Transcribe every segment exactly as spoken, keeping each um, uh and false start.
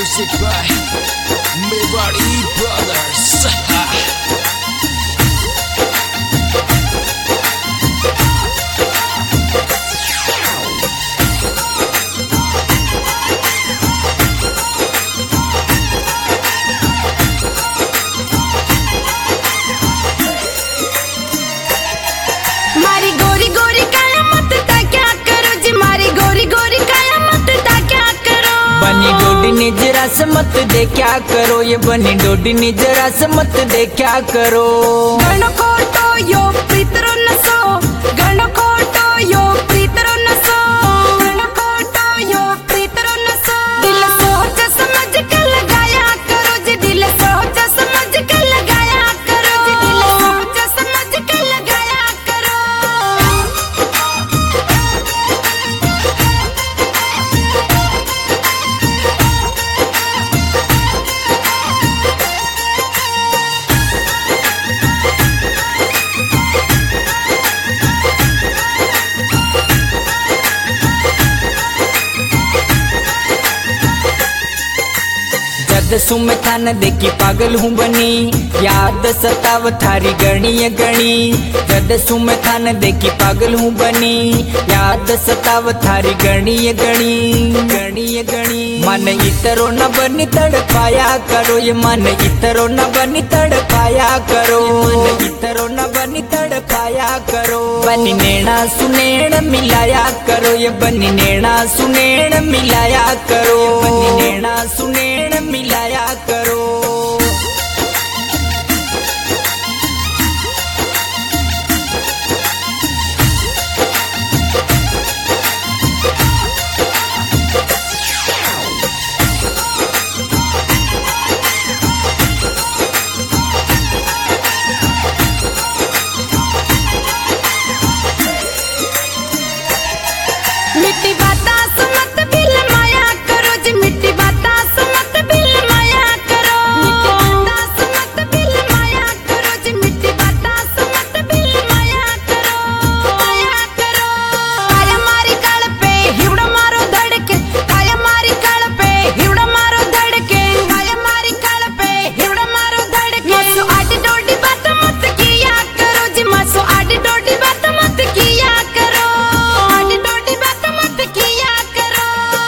Music by Mewari Brothers. मारी गोरी गोरी काया मत ता क्या करो जी, मारी गोरी गोरी काया मत ता क्या करो। बनी डोडी निजरा से मत दे क्या करो, ये बनी डोडी निजरा से मत दे क्या करो। गण खोटो यो प्रीतरो नसो, गण खोटो यो प्रीतरो नसो, गण खोटो यो प्रीतरो नसो। दिल सोच समझ के लगाया करो जी, दिल सोच समझ के लगाया करो जी, दिल सोच समझ के लगाया करो। जद सुम थान देखी पागल हूँ बनी, याद सताव थारी गणी गणी। जद सुम थान देखी पागल हूँ बनी, याद सताव थारी गणी गणी गणी गणी। मन इतरो न बनी तड़पाया करो, ये मन इतरो न बनी तड़पाया करो, मन इतरो न बनी तड़पाया करो। बनी नेणा सुनेण मिलाया करो, ये बनी नेणा सुनेण मिलाया करो, बनी नेणा सुनेण मिलाया करो। मिट्टी बाता सुमत बिल माया करो जी, मिट्टी बाता सुमत बिल माया करो। मिट्टी बाता सुमत बिल माया करो जी, मिट्टी बाता सुमत बिल माया करो, माया करो। काया मारी काल पे हिवड़ा मारो धड़के, काया मारी काल पे हिवड़ा मारो धड़के, काया मारी काल पे हिवड़ा मारो धड़के। मासो आडी डोडी बात मत किया करो जी, मासो आडी डोडी बात मत किया करो, आडी डोडी बात मत किया करो।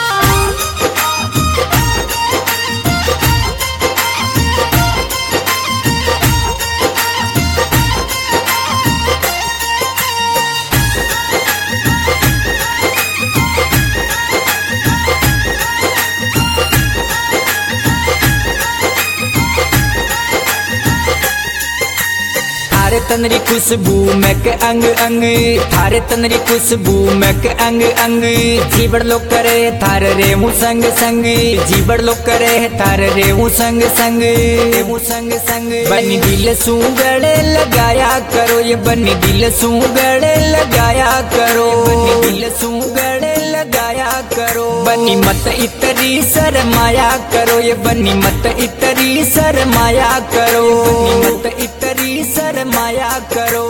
थारे तनरी खुशबू मैक अंग अंग, थारे तनरी खुशबू मैक अंग अंग। जीवड़ लो करे थार रेमू संग संग, जीवड़ लो करे थार रेमू संग संग, रेमू संग संग। बनी दिल सू गले लगाया करो, ये बनी दिल सू गले लगाया करो, बनी दिल सू गले लगाया करो। बनी मत इतरी शर्माया करो, ये बनी मत इतरी शर्माया करो, बनी मत इतरी शर्माया करो।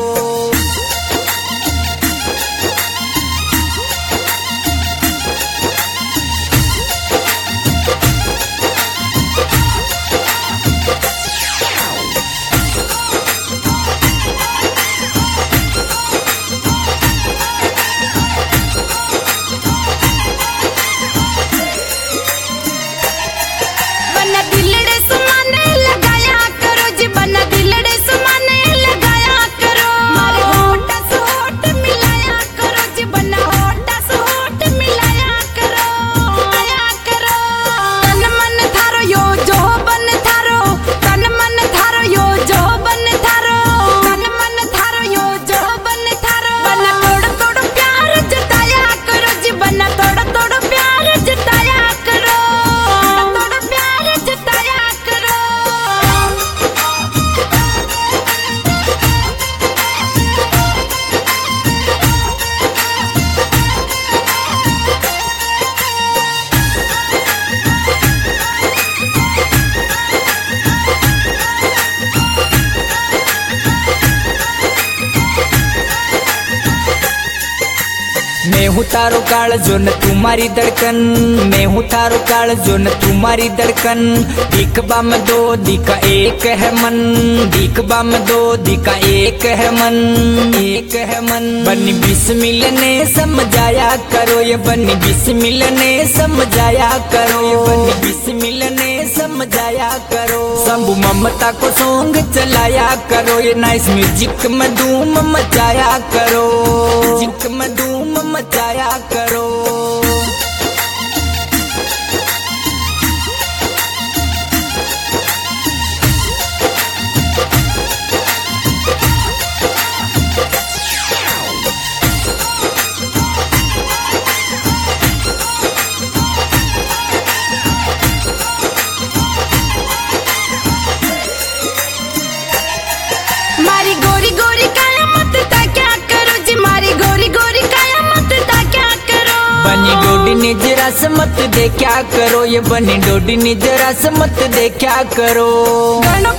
बना दिलड़े सुमाने लगाया करो जी, बना दिलड़े सुमाने लगाया करो। हूँ तारो काल जो न तुम्हारी धड़कन, मैं हूँ तारो काल जो न तुम्हारी धड़कन। दिख बाम दो दिखा एक है मन, दिख बाम दो दिखा एक है मन, एक है मन। बनी बिस्मिल ने समझाया करो, ये बनी बिस्मिल ने समझाया करो, ये बनी बिस्मिल ने समझाया करो। शंभू ममता को सॉन्ग चलाया करो, ये नाइस म्यूजिक में धूम मचाया करो, म्यूजिक में धूम मचाया करो। मारी गोरी गोरी काया मत ता क्या करो जी, मारी गोरी गोरी काया मत ता क्या करो। बनी डोडी ने जरा से मत दे क्या करो, ये बनी डोडी ने जरा से मत दे क्या करो। गणो